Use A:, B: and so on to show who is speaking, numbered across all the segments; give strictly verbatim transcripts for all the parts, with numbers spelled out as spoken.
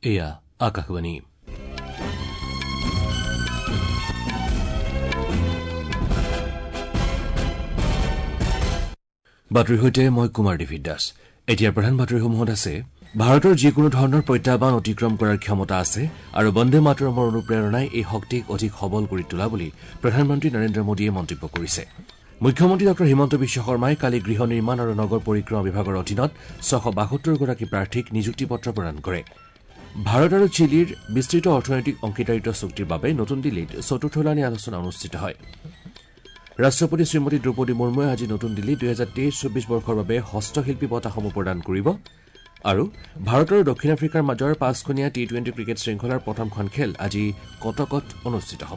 A: এয়া আকাশবাণী বাতৰিৰ সৈতে মই কুমাৰ দেৱী দাস। এতিয়াৰ প্ৰধান বাতৰিসমূহত আছে ভাৰতৰ যিকোনো ধৰণৰ প্ৰত্যাহ্বান অতিক্ৰম কৰাৰ ক্ষমতা আছে আৰু বন্দে মাতৰমৰ অনুপ্ৰেৰণাই এই শক্তিক অধিক সবল কৰি তোলা বুলি প্ৰধানমন্ত্ৰী নৰেন্দ্ৰ মোদীয়ে মন্তব্য কৰিছে। মুখ্যমন্ত্ৰী ডঃ হিমন্ত বিশ্ব শৰ্মাই কালি গৃহ নিৰ্মাণ আৰু নগৰ পৰিক্ৰমা বিভাগৰ অধীনত ছশ বাসত্তৰ গৰাকী প্ৰাৰ্থীক নিযুক্তি পত্ৰ প্ৰদান কৰে। ভাৰত আৰু চিলিৰ বিস্তৃত অৰ্থনৈতিক অংশীদাৰিত্ব চুক্তিৰ বাবে নতুন দিল্লীত চতুৰ্থলানি আলোচনা অনুষ্ঠিত হয়। ৰাষ্ট্ৰপতি শ্ৰীমতী দ্ৰৌপদী মুৰ্মুৱে আজি নতুন দিল্লীত দুহেজাৰ তেইছ চৌবিশ বৰ্ষৰ বাবে হস্তশিল্পী বঁটাসমূহ প্ৰদান কৰিব আৰু ভাৰত আৰু দক্ষিণ আফ্ৰিকাৰ মাজৰ পাঁচখনীয়া টি টুৱেণ্টি ক্ৰিকেট শৃংখলাৰ প্ৰথমখন খেল আজি কটকত অনুষ্ঠিত হ'ব।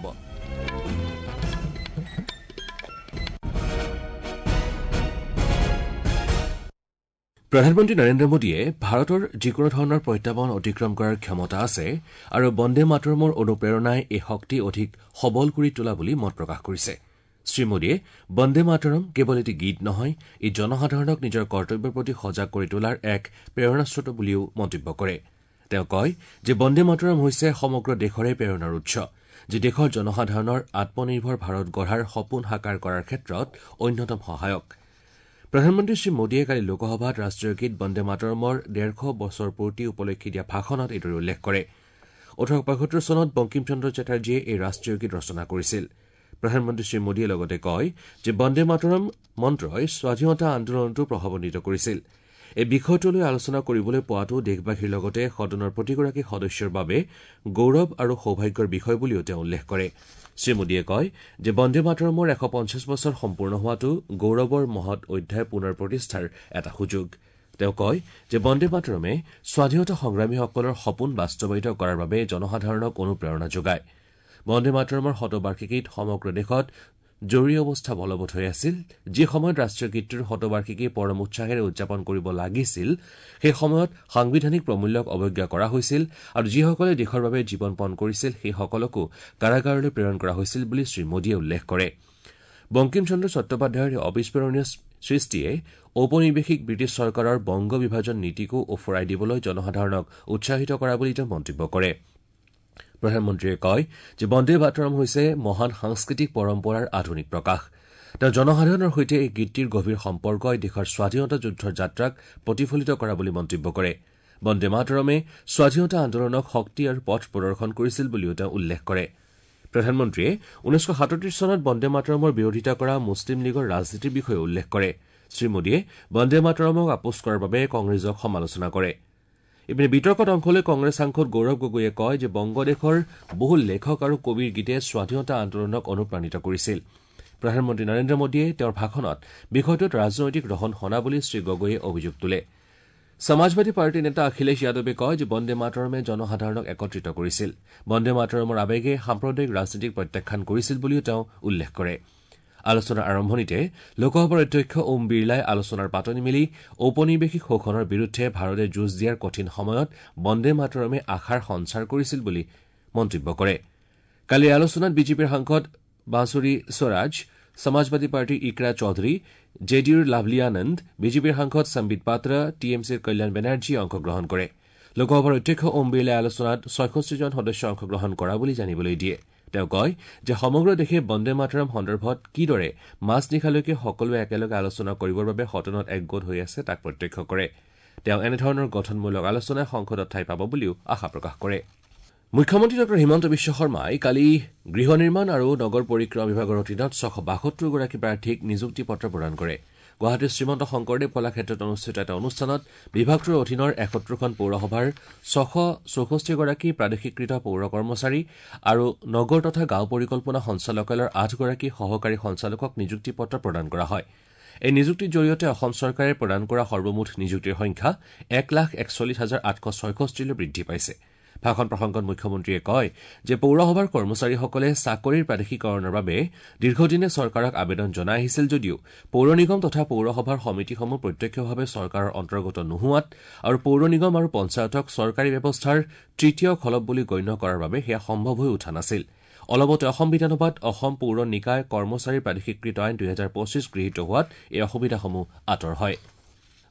A: প্ৰধানমন্ত্ৰী নৰেন্দ্ৰ মোদীয়ে ভাৰতৰ যিকোনো ধৰণৰ প্ৰত্যাহ্বান অতিক্ৰম কৰাৰ ক্ষমতা আছে আৰু বন্দে মাতৰমৰ অনুপ্ৰেৰণাই এই শক্তি অধিক সবল কৰি তোলা বুলি মত প্ৰকাশ কৰিছে। শ্ৰীমোদীয়ে বন্দে মাতৰম কেৱল এটি গীত নহয়, ই জনসাধাৰণক নিজৰ কৰ্তব্যৰ প্ৰতি সজাগ কৰি তোলাৰ এক প্ৰেৰণাস্ৰোত বুলিও মন্তব্য কৰে। তেওঁ কয় যে বন্দে মাতৰম হৈছে সমগ্ৰ দেশৰে প্ৰেৰণাৰ উৎস, যি দেশৰ জনসাধাৰণৰ আত্মনিৰ্ভৰ ভাৰত গঢ়াৰ সপোন সাকাৰ কৰাৰ ক্ষেত্ৰত অন্যতম সহায়ক। প্ৰধানমন্ত্ৰী শ্ৰী মোদীয়ে কালি লোকসভাত ৰাষ্ট্ৰীয় গীত বন্দে মাতৰমৰ ডেৰশ বছৰ পূৰ্তি উপলক্ষে দিয়া ভাষণত এইদৰে উল্লেখ কৰে। ওঠৰশ পঁয়সত্তৰ চনত বংকিম চন্দ্ৰ চেটাৰ্জীয়ে এই ৰাষ্ট্ৰীয় গীত ৰচনা কৰিছিল। প্ৰধানমন্ত্ৰী শ্ৰী মোদীয়ে লগতে কয় যে বন্দে মাতৰম মন্ত্ৰই স্বাধীনতা আন্দোলনতো প্ৰভাৱান্বিত কৰিছিল। এই বিষয়টোলৈ আলোচনা কৰিবলৈ পোৱাটো দেশবাসীৰ লগতে সদনৰ প্ৰতিগৰাকী সদস্যৰ বাবে গৌৰৱ আৰু সৌভাগ্যৰ বিষয় বুলিও তেওঁ উল্লেখ কৰে। শ্ৰীমোদীয়ে কয় যে বন্দে মাতৰমৰ এশ পঞ্চাছ বছৰ সম্পূৰ্ণ হোৱাটো গৌৰৱৰ মহৎ অধ্যায় পুনৰ প্ৰতিষ্ঠাৰ এটা সুযোগ। তেওঁ কয় যে বন্দে মাতৰমে স্বাধীনতা সংগ্ৰামীসকলৰ সপোন বাস্তৱায়িত কৰাৰ বাবে জনসাধাৰণক অনুপ্ৰেৰণা যোগায়। বন্দে মাতৰমৰ শতবাৰ্ষিকীত সমগ্ৰ দেশত জৰুৰী অৱস্থা বলবৎ হৈ আছিল। যি সময়ত ৰাষ্ট্ৰীয় গীতটোৰ শতবাৰ্ষিকী পৰম উৎসাহেৰে উদযাপন কৰিব লাগিছিল, সেই সময়ত সাংবিধানিক প্ৰমূল্যক অৱজ্ঞা কৰা হৈছিল আৰু যিসকলে দেশৰ বাবে জীৱন পণ কৰিছিল সেইসকলকো কাৰাগাৰলৈ প্ৰেৰণ কৰা হৈছিল বুলি শ্ৰীমোদীয়ে উল্লেখ কৰে। বংকিম চন্দ্ৰ চট্টোপাধ্যায়ৰ অবিস্মৰণীয় সৃষ্টিয়ে ঔপনিৱেশিক ব্ৰিটিছ চৰকাৰৰ বংগ বিভাজন নীতিকো ওফৰাই দিবলৈ জনসাধাৰণক উৎসাহিত কৰা বুলি তেওঁ মন্তব্য কৰে। প্ৰধানমন্ত্ৰীয়ে কয় যে বন্দে মাতৰম হৈছে মহান সাংস্কৃতিক পৰম্পৰাৰ আধুনিক প্ৰকাশ। তেওঁ জনসাধাৰণৰ সৈতে এই গীতটিৰ গভীৰ সম্পৰ্কই দেশৰ স্বাধীনতা যুদ্ধৰ যাত্ৰাক প্ৰতিফলিত কৰা বুলি মন্তব্য কৰে। বন্দে মাতৰমে স্বাধীনতা আন্দোলনক শক্তি আৰু পথ প্ৰদৰ্শন কৰিছিল বুলিও তেওঁ উল্লেখ কৰে। প্ৰধানমন্ত্ৰীয়ে ঊনৈছশ সাতত্ৰিশ চনত বন্দে মাতৰমৰ বিৰোধিতা কৰা মুছলিম লীগৰ ৰাজনীতিৰ বিষয়ে উল্লেখ কৰে। শ্ৰীমোদীয়ে বন্দে মাতৰমক আপোচ কৰাৰ বাবে কংগ্ৰেছক সমালোচনা কৰে। ইপিনে বিতৰ্কত অংশ লৈ কংগ্ৰেছ সাংসদ গৌৰৱ গগৈয়ে কয় যে বংগদেশৰ বহু লেখক আৰু কবিৰ গীতে স্বাধীনতা আন্দোলনক অনুপ্ৰাণিত কৰিছিল। প্ৰধানমন্ত্ৰী নৰেন্দ্ৰ মোদীয়ে তেওঁৰ ভাষণত বিষয়টোত ৰাজনৈতিক ৰহণ সনা বুলি শ্ৰীগগৈয়ে অভিযোগ তোলে। সমাজবাদী পাৰ্টীৰ নেতা অখিলেশ যাদৱে কয় যে বন্দে মাতৰমে জনসাধাৰণক একত্ৰিত কৰিছিল। বন্দে মাতৰমৰ আৱেগে সাম্প্ৰদায়িক ৰাজনীতিক প্ৰত্যাখ্যান কৰিছিল বুলিও তেওঁ উল্লেখ কৰে। আলোচনাৰ আৰম্ভণিতে লোকসভাৰ অধ্যক্ষ ওম বিৰলাই আলোচনাৰ পাতনি মেলি ঔপনিৱেশিক শোষণৰ বিৰুদ্ধে ভাৰতে যুঁজ দিয়াৰ কঠিন সময়ত বন্দে মাতৰমে আশাৰ সঞ্চাৰ কৰিছিল বুলি মন্তব্য কৰে। কালিৰ আলোচনাত বিজেপিৰ সাংসদ বাঁচুৰী স্বৰাজ, সমাজবাদী পাৰ্টীৰ ইকৰা চৌধুৰী, জে ডি ইউৰ লাভলী আনন্দ, বিজেপিৰ সাংসদ সম্বিত পাত্ৰ, টি এম চিৰ কল্যাণ বেনাৰ্জীয়ে অংশগ্ৰহণ কৰে। লোকসভাৰ অধ্যক্ষ ওম বিৰলাই আলোচনাত ছয়ষষ্ঠিজন সদস্য অংশগ্ৰহণ কৰা বুলি জানিবলৈ দিয়ে। তেওঁ কয় যে সমগ্ৰ দেশে বন্দে মাতৰম সন্দৰ্ভত কিদৰে মাজনিশালৈকে সকলোৱে একেলগে আলোচনা কৰিবৰ বাবে সদনত একগোট হৈ আছে তাক প্ৰত্যক্ষ কৰে। তেওঁ এনেধৰণৰ গঠনমূলক আলোচনাই সংসদত ঠাই পাব বুলিও আশা প্ৰকাশ কৰে। মুখ্যমন্ত্ৰী ডঃ হিমন্ত বিশ্ব শৰ্মাই কালি গৃহ নিৰ্মাণ আৰু নগৰ পৰিক্ৰমা বিভাগৰ অধীনত ছশ বাসত্তৰ গৰাকী প্ৰাৰ্থীক নিযুক্তি পত্ৰ প্ৰদান কৰে। গুৱাহাটীৰ শ্ৰীমন্ত শংকৰদেৱ কলাক্ষেত্ৰত অনুষ্ঠিত এটা অনুষ্ঠানত বিভাগটোৰ অধীনৰ এসত্তৰখন পৌৰসভাৰ ছশ চৌষষ্ঠিগৰাকী প্ৰাদেশিকৃত পৌৰ কৰ্মচাৰী আৰু নগৰ তথা গাঁও পৰিকল্পনা সঞ্চালকালয়ৰ আঠগৰাকী সহকাৰী সঞ্চালকক নিযুক্তি পত্ৰ প্ৰদান কৰা হয়। এই নিযুক্তিৰ জৰিয়তে অসম চৰকাৰে প্ৰদান কৰা সৰ্বমুঠ নিযুক্তিৰ সংখ্যা এক লাখ একচল্লিছ হাজাৰ আঠশ ছয়ষষ্ঠিলৈ বৃদ্ধি পাইছে। ভাষণ প্ৰসংগত মুখ্যমন্ত্ৰীয়ে কয় যে পৌৰসভাৰ কৰ্মচাৰীসকলে চাকৰিৰ প্ৰাদেশিকৰণৰ বাবে দীৰ্ঘদিনে চৰকাৰক আবেদন জনাই আহিছিল যদিও পৌৰ নিগম তথা পৌৰসভাৰ সমিতিসমূহ প্ৰত্যক্ষভাৱে চৰকাৰৰ অন্তৰ্গত নোহোৱাত আৰু পৌৰ নিগম আৰু পঞ্চায়তক চৰকাৰী ব্যৱস্থাৰ তৃতীয় খলব বুলি গণ্য কৰাৰ বাবে সেয়া সম্ভৱ হৈ উঠা নাছিল। অলপতে অসম বিধানসভাত অসম পৌৰ নিকায় কৰ্মচাৰী প্ৰাদেশিকৃত আইন দুহেজাৰ পঁচিছ গৃহীত হোৱাত এই অসুবিধাসমূহ আঁতৰ হয়।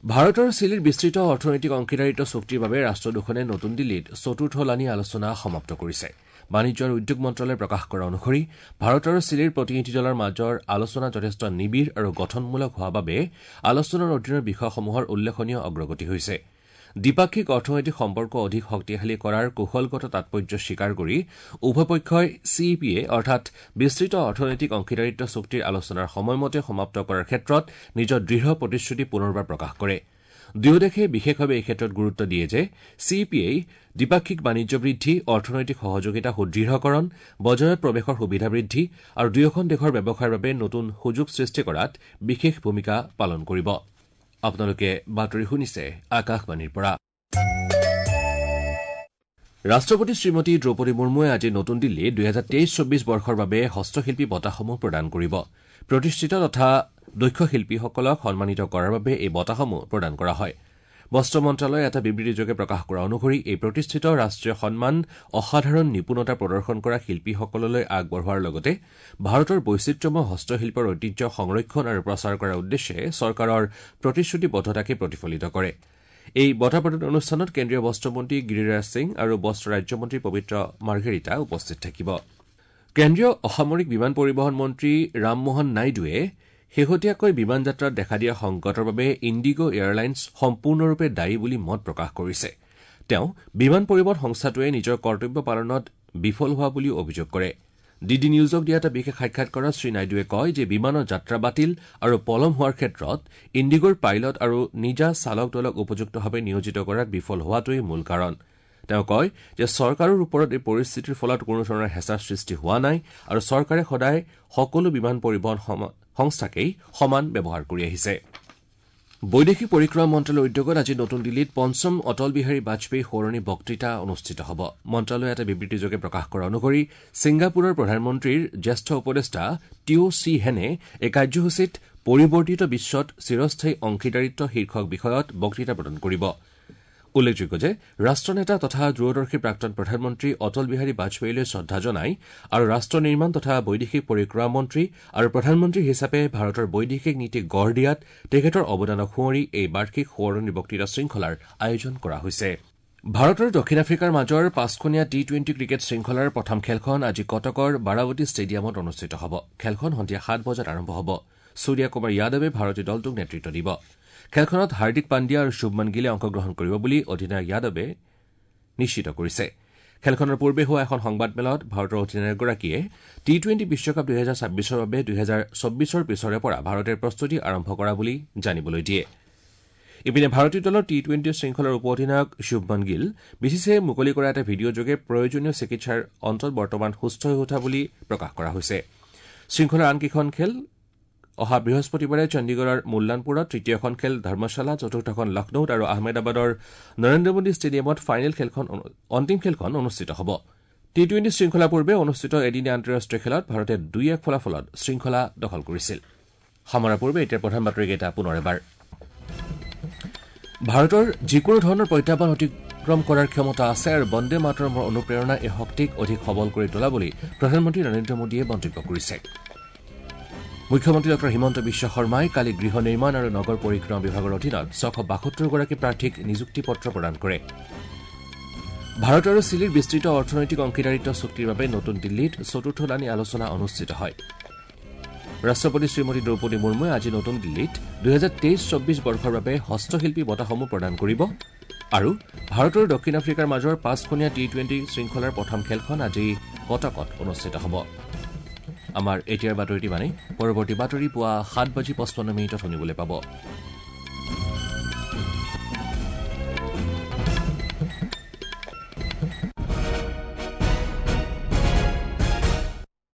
A: ভাৰত আৰু চিলিৰ বিস্তৃত অৰ্থনৈতিক অংশীদাৰিত্ব চুক্তিৰ বাবে ৰাষ্ট্ৰ দুখনে নতুন দিল্লীত চতুৰ্থলানি আলোচনা সমাপ্ত কৰিছে। বাণিজ্য আৰু উদ্যোগ মন্ত্ৰালয়ে প্ৰকাশ কৰা অনুসৰি ভাৰত আৰু চিলিৰ প্ৰতিনিধি দলৰ মাজৰ আলোচনা যথেষ্ট নিবিড় আৰু গঠনমূলক হোৱা বাবে আলোচনাৰ অধীনৰ বিষয়সমূহৰ উল্লেখনীয় অগ্ৰগতি হৈছে। দ্বিপাক্ষিক অৰ্থনৈতিক সম্পৰ্ক অধিক শক্তিশালী কৰাৰ কৌশলগত তাৎপৰ্য স্বীকাৰ কৰি উভয় পক্ষই চি ই পি এ অৰ্থাৎ বিস্তৃত অৰ্থনৈতিক অংশীদাৰিত্ব চুক্তিৰ আলোচনাৰ সময়মতে সমাপ্ত কৰাৰ ক্ষেত্ৰত নিজৰ দৃঢ় প্ৰতিশ্ৰুতি পুনৰবাৰ প্ৰকাশ কৰে। দুয়ো দেশে বিশেষভাৱে এই ক্ষেত্ৰত গুৰুত্ব দিয়ে যে চি ই পি এ দ্বিপাক্ষিক বাণিজ্য বৃদ্ধি, অৰ্থনৈতিক সহযোগিতা সুদৃঢ়কৰণ, বজাৰত প্ৰৱেশৰ সুবিধা বৃদ্ধি আৰু দুয়োখন দেশৰ ব্যৱসায়ৰ বাবে নতুন সুযোগ সৃষ্টি কৰাত বিশেষ ভূমিকা পালন কৰিব। আপোনালোকে বাতৰি শুনিছে আকাশবাণীৰ পৰা। ৰাষ্ট্ৰপতি শ্ৰীমতী দ্ৰৌপদী মুৰ্মুৱে আজি নতুন দিল্লীত দুহেজাৰ তেইছ চৌব্বিছ বৰ্ষৰ বাবে হস্তশিল্পী বঁটাসমূহ প্ৰদান কৰিব। প্ৰতিষ্ঠিত তথা দক্ষ শিল্পীসকলক সন্মানিত কৰাৰ বাবে এই বঁটাসমূহ প্ৰদান কৰা হয়। বস্ত্ৰ মন্ত্ৰালয়ে এটা বিবৃতিযোগে প্ৰকাশ কৰা অনুসৰি এই প্ৰতিষ্ঠিত ৰাষ্ট্ৰীয় সন্মান অসাধাৰণ নিপুণতা প্ৰদৰ্শন কৰা শিল্পীসকললৈ আগবঢ়োৱাৰ লগতে ভাৰতৰ বৈচিত্ৰ্যময় হস্তশিল্পৰ ঐতিহ্য সংৰক্ষণ আৰু প্ৰচাৰ কৰাৰ উদ্দেশ্যে চৰকাৰৰ প্ৰতিশ্ৰুতিবদ্ধতাকে প্ৰতিফলিত কৰে। এই বঁটা প্ৰদান অনুষ্ঠানত কেন্দ্ৰীয় বস্ত্ৰমন্ত্ৰী গিৰিৰাজ সিং আৰু বস্ত্ৰ ৰাজ্যমন্ত্ৰী পবিত্ৰ মাৰ্ঘেৰিটা উপস্থিত থাকিব। কেন্দ্ৰীয় অসামৰিক বিমান পৰিবহণ মন্ত্ৰী ৰামমোহন নাইডুৱে শেহতীয়াকৈ বিমান যাত্ৰাত দেখা দিয়া সংকটৰ বাবে ইণ্ডিগো এয়াৰলাইন্স সম্পূৰ্ণৰূপে দায়ী বুলি মত প্ৰকাশ কৰিছে। তেওঁ বিমান পৰিবহণ সংস্থাটোৱে নিজৰ কৰ্তব্য পালনত বিফল হোৱা বুলিও অভিযোগ কৰে। ডি ডি নিউজক দিয়া এটা বিশেষ সাক্ষাৎকাৰত শ্ৰীনাইডুৱে কয় যে বিমানৰ যাত্ৰা বাতিল আৰু পলম হোৱাৰ ক্ষেত্ৰত ইণ্ডিগোৰ পাইলট আৰু নিজা চালক দলক উপযুক্তভাৱে নিয়োজিত কৰাত বিফল হোৱাটোৱেই মূল কাৰণ। তেওঁ কয় যে চৰকাৰৰ ওপৰত এই পৰিস্থিতিৰ ফলত কোনো ধৰণৰ হেঁচাৰ সৃষ্টি হোৱা নাই আৰু চৰকাৰে সদায় সকলো বিমান পৰিবহণ সংস্থাকেই সমান ব্যৱহাৰ কৰি আহিছে। বৈদেশিক পৰিক্ৰমা মন্ত্ৰালয়ৰ উদ্যোগত আজি নতুন দিল্লীত পঞ্চম অটল বিহাৰী বাজপেয়ী সোঁৱৰণী বক্তৃতা অনুষ্ঠিত হ'ব। মন্ত্ৰালয়ে এটা বিবৃতিযোগে প্ৰকাশ কৰা অনুসৰি ছিংগাপুৰৰ প্ৰধানমন্ত্ৰীৰ জ্যেষ্ঠ উপদেষ্টা টিঅ চি হেনে এই কাৰ্যসূচীত পৰিৱৰ্তিত বিশ্বত চিৰস্থায়ী অংশীদাৰিত্ব শীৰ্ষক বিষয়ত বক্তৃতা প্ৰদান কৰিব। উল্লেখযোগ্য যে ৰাষ্ট্ৰনেতা তথা দূৰদৰ্শী প্ৰাক্তন প্ৰধানমন্ত্ৰী অটল বিহাৰী বাজপেয়ীলৈ শ্ৰদ্ধা জনাই আৰু ৰাষ্ট্ৰ নিৰ্মাণ তথা বৈদেশিক পৰিক্ৰমা মন্ত্ৰী আৰু প্ৰধানমন্ত্ৰী হিচাপে ভাৰতৰ বৈদেশিক নীতি গঢ় দিয়াত তেখেতৰ অৱদানক সুঁৱৰি এই বাৰ্ষিক সোঁৱৰণী বক্তৃতা শৃংখলাৰ আয়োজন কৰা হৈছে। ভাৰত আৰু দক্ষিণ আফ্ৰিকাৰ মাজৰ পাঁচখনীয়া টি টুৱেণ্টি ক্ৰিকেট শৃংখলাৰ প্ৰথম খেলখন আজি কটকৰ বাৰাৱতী ষ্টেডিয়ামত অনুষ্ঠিত হ'ব। খেলখন সন্ধিয়া সাত বজাত আৰম্ভ হ'ব। সূৰ্য কুমাৰ যাদৱে ভাৰতীয় দলটোক নেতৃত্ব দিব। খেলখনত হাৰ্দিক পাণ্ডিয়া আৰু শুভমন গিলে অংশগ্ৰহণ কৰিব বুলি অধিনায়ক যাদৱে নিশ্চিত কৰিছে। খেলখনৰ পূৰ্বে হোৱা এখন সংবাদমেলত ভাৰতৰ অধিনায়কগৰাকীয়ে টি টুৱেণ্টি বিশ্বকাপ দুহেজাৰ ছাব্বিছৰ বাবে দুহেজাৰ চৌব্বিছৰ পিছৰে পৰা ভাৰতে প্ৰস্তুতি আৰম্ভ কৰা বুলি জানিবলৈ দিয়ে। ইপিনে ভাৰতীয় দলৰ টি টুৱেণ্টি শৃংখলাৰ উপ অধিনায়ক Shubman Gill B C C আইয়ে মুকলি কৰা এটা ভিডিঅ'যোগে প্ৰয়োজনীয় চিকিৎসাৰ অন্তত বৰ্তমান সুস্থ হৈ উঠা বুলি প্ৰকাশ কৰা হৈছে। শৃংখলাৰ আনকেইখন খেল অহা বৃহস্পতিবাৰে চণ্ডীগড়ৰ মুল্লানপুৰত, তৃতীয়খন খেল ধৰ্মশালা, চতুৰ্থখন লক্ষ্ণৌত আৰু আহমেদাবাদৰ নৰেন্দ্ৰ মোদী ষ্টেডিয়ামত ফাইনেল খেলখন অন্তিম খেলখন অনুষ্ঠিত হ'ব। টি টুৱেণ্টি শৃংখলাৰ পূৰ্বে অনুষ্ঠিত এদিনীয়া আন্তঃৰাষ্ট্ৰীয় খেলত ভাৰতে দুই এক ফলাফলত শৃংখলা দখল কৰিছিল। সামৰাৰ পূৰ্বে এতিয়া প্ৰধান বাতৰিকেইটা পুনৰ এবাৰ। ভাৰতৰ যিকোনো ধৰণৰ প্ৰত্যাহ্বান অতিক্ৰম কৰাৰ ক্ষমতা আছে আৰু বন্দে মাতৰমৰ অনুপ্ৰেৰণা এই শক্তিক অধিক সবল কৰি তোলা বুলি প্ৰধানমন্ত্ৰী নৰেন্দ্ৰ মোদীয়ে মন্তব্য কৰিছে। মুখ্যমন্ত্ৰী ডঃ হিমন্ত বিশ্ব শৰ্মাই কালি গৃহ নিৰ্মাণ আৰু নগৰ পৰিক্ৰমা বিভাগৰ অধীনত ছশ বাসত্তৰগৰাকী প্ৰাৰ্থীক নিযুক্তি পত্ৰ প্ৰদান কৰে। ভাৰত আৰু চিলিৰ বিস্তৃত অৰ্থনৈতিক অংশীদাৰিত্ব চুক্তিৰ বাবে নতুন দিল্লীত চতুৰ্থলানি আলোচনা অনুষ্ঠিত হয়। ৰাষ্ট্ৰপতি শ্ৰীমতী দ্ৰৌপদী মুৰ্মুৱে আজি নতুন দিল্লীত দুহেজাৰ তেইছ চৌব্বিছ বৰ্ষৰ বাবে হস্তশিল্পী বঁটাসমূহ প্ৰদান কৰিব আৰু ভাৰত আৰু দক্ষিণ আফ্ৰিকাৰ মাজৰ পাঁচখনীয়া টি টুৱেণ্টি শৃংখলাৰ প্ৰথম খেলখন আজি কটকত অনুষ্ঠিত হ'ব। আমাৰ এতিয়াৰ বাতৰিটি মানে পৰৱৰ্তী বাতৰি পুৱা সাত বাজি পঁচপন্ন মিনিটত শুনিবলৈ পাব।